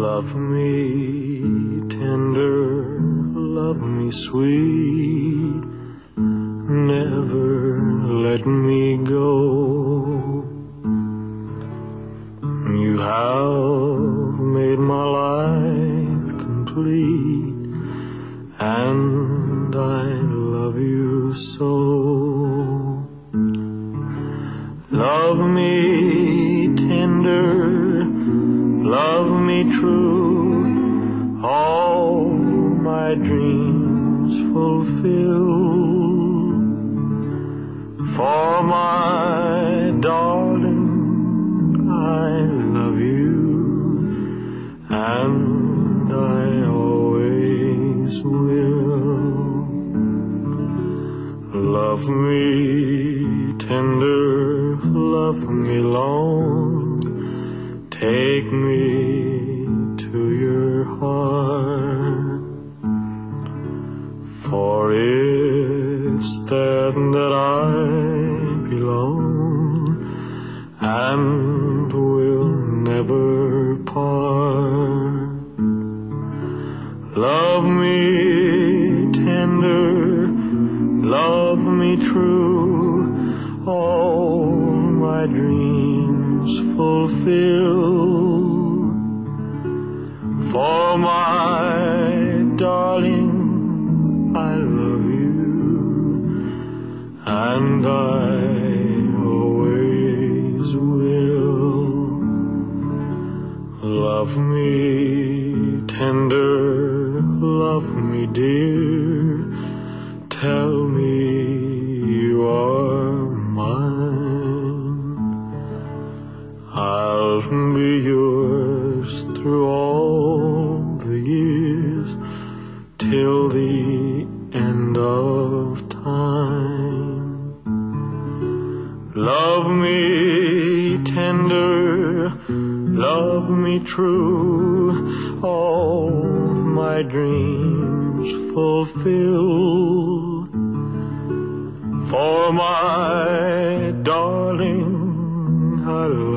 Love me tender, love me sweet, never let me go. You have made my life complete, and I love you so. Love me tender, love me true, all my dreams fulfill. For my darling, I love you, and I always will. Love me tender, love me long, take me to your heart, for it's there that I belong and will never part. Love me tender, love me true, all my dreams fulfill. For my darling, I love you, and I always will. Love me tender, love me dear, tell me you are mine. I'll be yours through all the years, till the end of time. Love me tender, love me true, all my dreams fulfill. For my darling, I love